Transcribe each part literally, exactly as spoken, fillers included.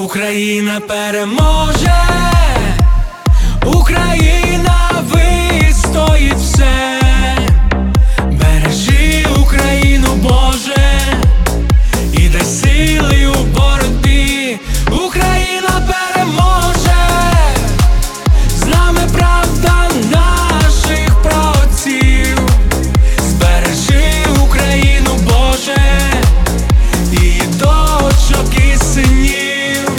Україна переможе, Україна вистоїть все. Бережи Україну, Боже, і дай сили у боротьбі. Україна переможе, з нами правда наших праотців. Збережи Україну, Боже, і дочок, і синів.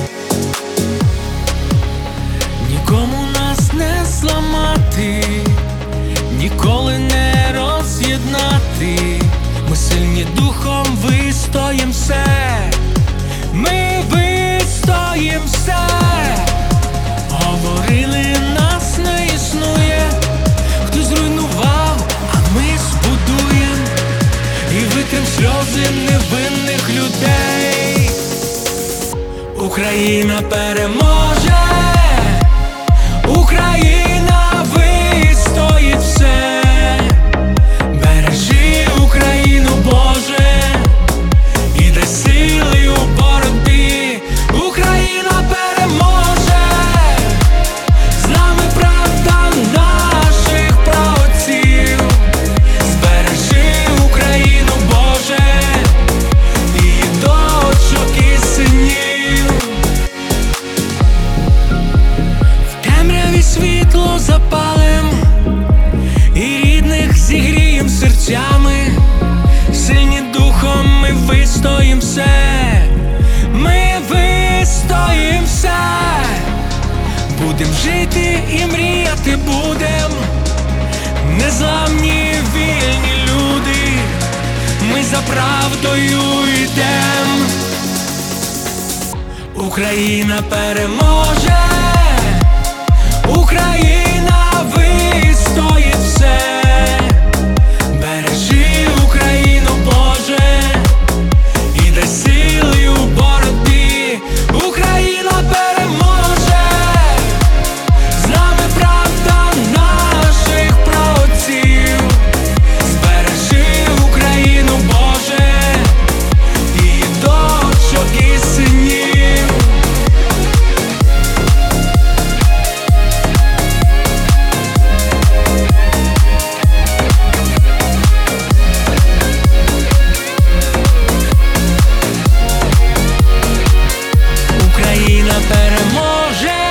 Нікому нас не зламати, ніколи не роз'єднати. Ми сильні духом, вистоїм все. Ми вистоїм все. Говорили, нас не існує, хто зруйнував, а ми збудуєм. І витрим сльози невинних людей. Україна переможе, Україна вистоїть все. Бережи Україну, Боже, і дай сили у боротьбі. Україна переможе, з нами правда наших праотців. Збережи Україну, Боже, і дочок, і синів. В темряві світло запалим, і рідних зігрієм серцями. Сильні духом ми вистоїм все. Ми вистоїм все. Будем жити і мріяти будем. Незламні вільні люди, ми за правдою йдем. Україна переможе, Україна вистоїть все. Бережи Україну, Боже, і дай сили у боротьбі. Україна переможе, з нами правда наших праотців. Збережи Україну, Боже, і дочок, і синів. Україна переможе,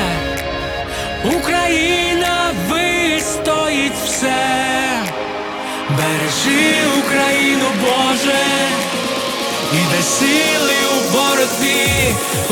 Україна вистоїть все. Бережи Україну, Боже, і дай сили у боротьбі.